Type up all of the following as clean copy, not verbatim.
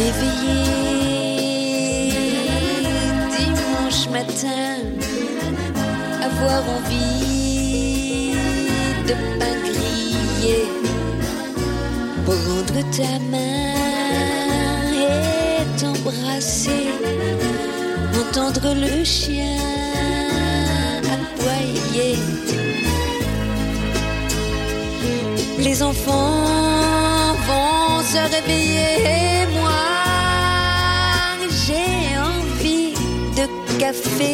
réveillé dimanche matin, avoir envie de pain grillé, prendre ta main et t'embrasser, entendre le chien aboyer. Les enfants vont se réveiller et moi j'ai envie de café.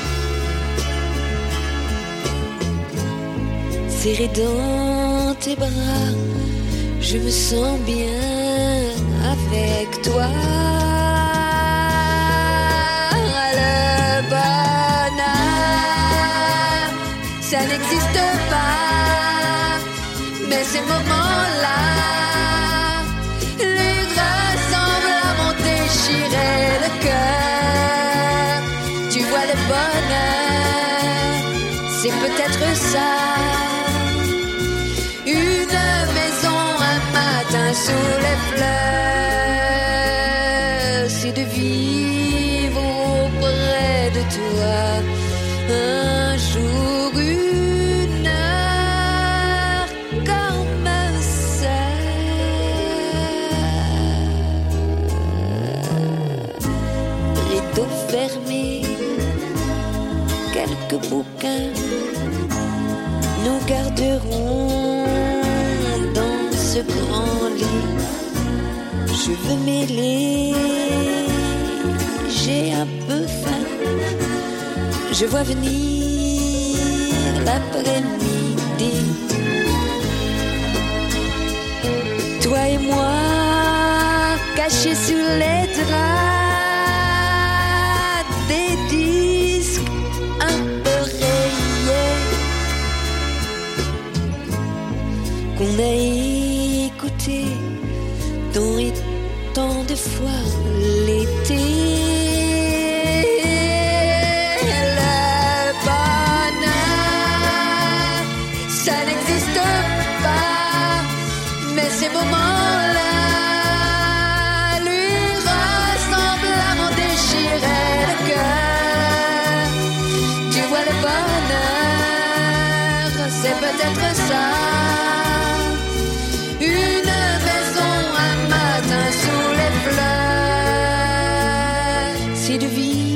Serré dans tes bras, je me sens bien avec toi. Le bonheur, ça n'existe pas, mais ces moments-là lui ressemblent à m'en déchirer le cœur. Tu vois, le bonheur, c'est peut-être ça. Une maison un matin sous les fleurs, c'est de vivre auprès de toi un jour, une heure comme ça. Rideau fermé, quelques bouquins, nous garderons dans ce grand lit. Cheveux mêlés, j'ai un peu faim. Je vois venir l'après-midi. Toi et moi, cachés sous les draps, des disques un peu rayés qu'on a écouté tant et tant de fois l'été. Le bonheur, ça n'existe pas, mais ces moments-là lui ressemblent à m'en déchirer le cœur. Tu vois, le bonheur, c'est peut-être ça. Une maison un matin sous les fleurs, c'est de vivre